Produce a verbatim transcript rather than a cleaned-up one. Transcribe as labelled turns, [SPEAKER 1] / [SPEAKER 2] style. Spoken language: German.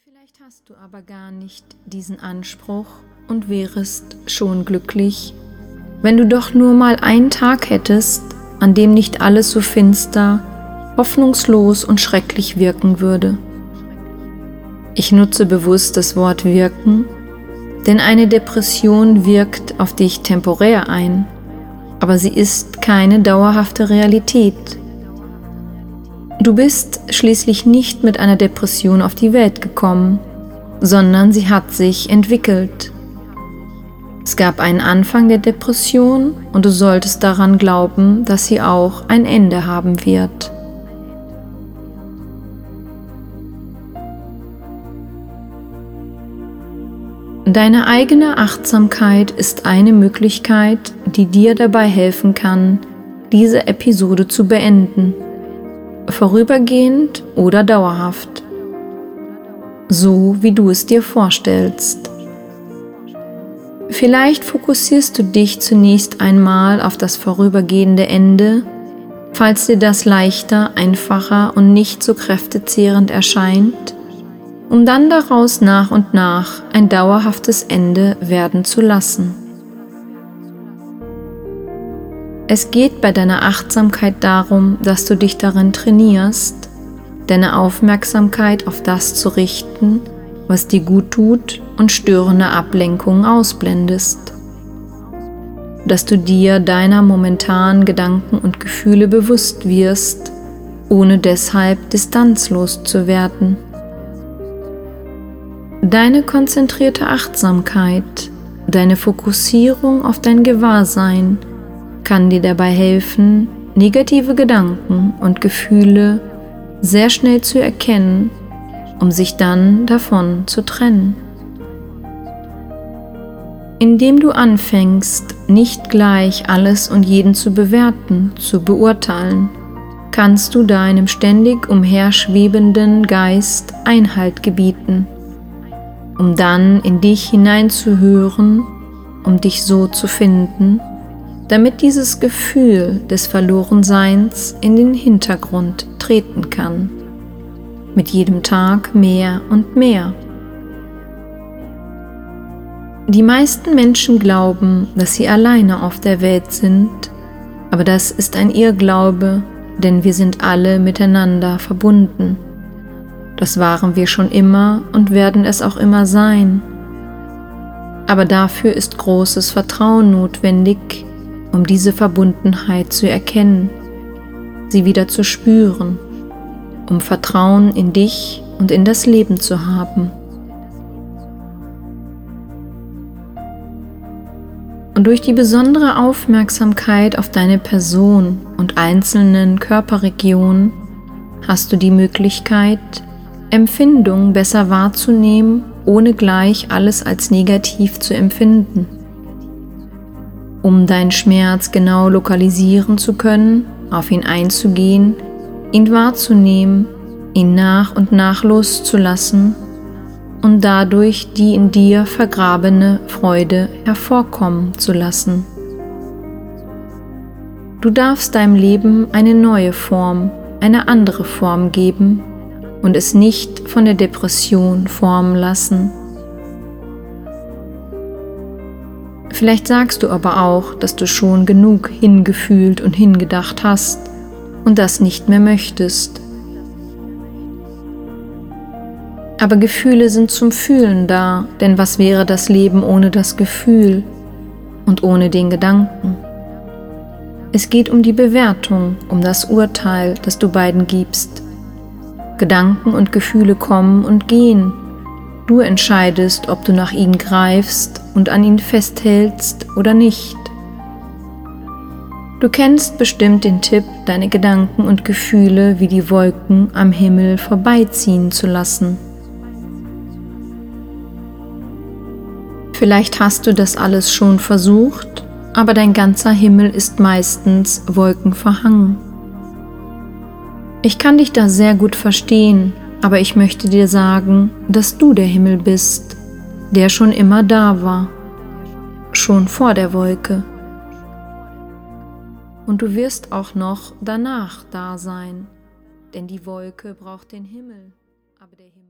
[SPEAKER 1] Vielleicht hast du aber gar nicht diesen Anspruch und wärest schon glücklich, wenn du doch nur mal einen Tag hättest, an dem nicht alles so finster, hoffnungslos und schrecklich wirken würde. Ich nutze bewusst das Wort wirken, denn eine Depression wirkt auf dich temporär ein, aber sie ist keine dauerhafte Realität. Du bist schließlich nicht mit einer Depression auf die Welt gekommen, sondern sie hat sich entwickelt. Es gab einen Anfang der Depression und du solltest daran glauben, dass sie auch ein Ende haben wird. Deine eigene Achtsamkeit ist eine Möglichkeit, die dir dabei helfen kann, diese Episode zu beenden. Vorübergehend oder dauerhaft, so wie du es dir vorstellst. Vielleicht fokussierst du dich zunächst einmal auf das vorübergehende Ende, falls dir das leichter, einfacher und nicht so kräftezehrend erscheint, um dann daraus nach und nach ein dauerhaftes Ende werden zu lassen. Es geht bei deiner Achtsamkeit darum, dass du dich darin trainierst, deine Aufmerksamkeit auf das zu richten, was dir gut tut und störende Ablenkungen ausblendest. Dass du dir deiner momentanen Gedanken und Gefühle bewusst wirst, ohne deshalb distanzlos zu werden. Deine konzentrierte Achtsamkeit, deine Fokussierung auf dein Gewahrsein kann dir dabei helfen, negative Gedanken und Gefühle sehr schnell zu erkennen, um sich dann davon zu trennen. Indem du anfängst, nicht gleich alles und jeden zu bewerten, zu beurteilen, kannst du deinem ständig umherschwebenden Geist Einhalt gebieten, um dann in dich hineinzuhören, um dich so zu finden, damit dieses Gefühl des Verlorenseins in den Hintergrund treten kann. Mit jedem Tag mehr und mehr. Die meisten Menschen glauben, dass sie alleine auf der Welt sind, aber das ist ein Irrglaube, denn wir sind alle miteinander verbunden. Das waren wir schon immer und werden es auch immer sein. Aber dafür ist großes Vertrauen notwendig, um diese Verbundenheit zu erkennen, sie wieder zu spüren, um Vertrauen in dich und in das Leben zu haben. Und durch die besondere Aufmerksamkeit auf deine Person und einzelnen Körperregionen hast du die Möglichkeit, Empfindungen besser wahrzunehmen, ohne gleich alles als negativ zu empfinden. Um deinen Schmerz genau lokalisieren zu können, auf ihn einzugehen, ihn wahrzunehmen, ihn nach und nach loszulassen und dadurch die in dir vergrabene Freude hervorkommen zu lassen. Du darfst deinem Leben eine neue Form, eine andere Form geben und es nicht von der Depression formen lassen. Vielleicht sagst du aber auch, dass du schon genug hingefühlt und hingedacht hast und das nicht mehr möchtest. Aber Gefühle sind zum Fühlen da, denn was wäre das Leben ohne das Gefühl und ohne den Gedanken? Es geht um die Bewertung, um das Urteil, das du beiden gibst. Gedanken und Gefühle kommen und gehen. Du entscheidest, ob du nach ihnen greifst und an ihnen festhältst oder nicht. Du kennst bestimmt den Tipp, deine Gedanken und Gefühle wie die Wolken am Himmel vorbeiziehen zu lassen. Vielleicht hast du das alles schon versucht, aber dein ganzer Himmel ist meistens wolkenverhangen. Ich kann dich da sehr gut verstehen, aber ich möchte dir sagen, dass du der Himmel bist, der schon immer da war, schon vor der Wolke. Und du wirst auch noch danach da sein, denn die Wolke braucht den Himmel, aber der Himmel